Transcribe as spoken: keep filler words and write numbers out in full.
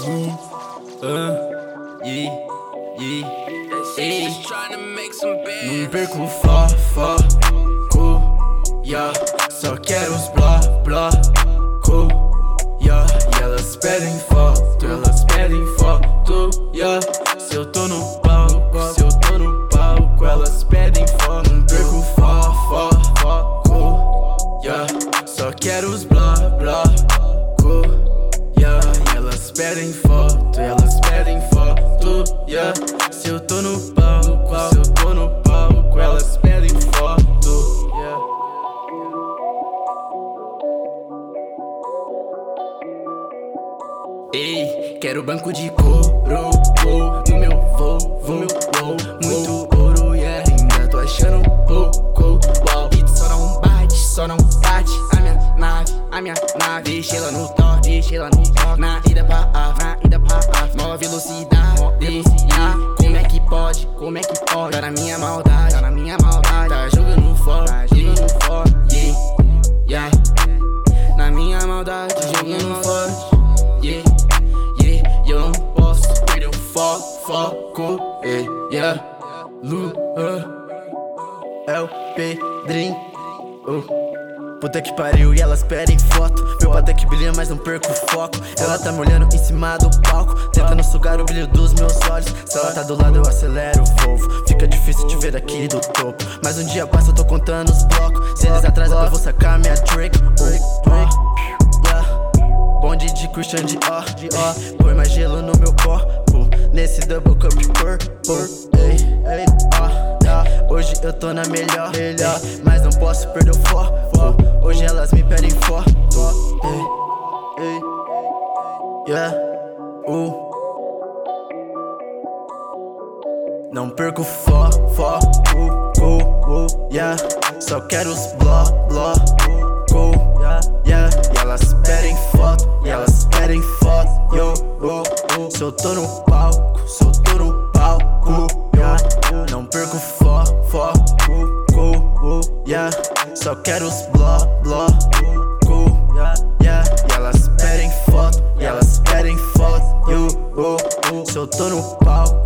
Yeah, uh, yeah, yeah, yeah. Não perco foco, yeah. Só quero os bloco, yeah. E elas pedem foto, elas pedem foto, yeah. Se eu tô no palco, se eu tô no palco, elas pedem foto. Não perco foco, yeah. Só quero os bloco, yeah. E elas pedem foto, elas pedem foto, yeah. Se eu tô no palco, se eu tô no palco, elas pedem foto, yeah. Ei, quero banco de couro no meu voo, no meu voo. Muito ouro, yeah, ainda tô achando pouco. Uau, beat só não bate, só não bate. A minha nave, a minha nave. Deixei lá no top, deixei lá no top. Na ida pra Af, na ida pra Af. Maior velocidade, ah, como é que pode, como é que pode? Tá na minha maldade, tá na minha maldade. Tá jogando fora, tá jogando fora, yeah, yeah. Na minha maldade, jogando fora, yeah. E eu não posso perder o fo foco, eh, yeah. Lua é o Pedrinho, oh. Puta que pariu e elas pedem foto. Meu até que brilha, mas não perco o foco. Ela tá me olhando em cima do palco, tentando sugar o brilho dos meus olhos. Se ela tá do lado eu acelero o Volvo. Fica difícil te ver daqui do topo. Mas um dia passa eu tô contando os blocos. Se eles atrasam eu vou sacar minha trick, oh, oh. Bonde de Christian Dior, Dior. Põe mais gelo no meu corpo, nesse double cup purple, ei, ei, ó, yeah. Hoje eu tô na melhor, melhor, mas não posso perder o foco. Hoje elas me pedem foto, ei, ei, yeah, uh. Não perco foco, foco, yeah. Só quero os bloco, bloco, yeah. E elas pedem foto, e elas pedem foto, yo, oh, oh. Se eu tô no palco, se eu tô no palco, yeah. Não perco foco, foco, yeah. Só quero os bloco, bloco, yeah. E elas pedem foto, e elas pedem foto, yo, oh, oh. Se eu tô no palco,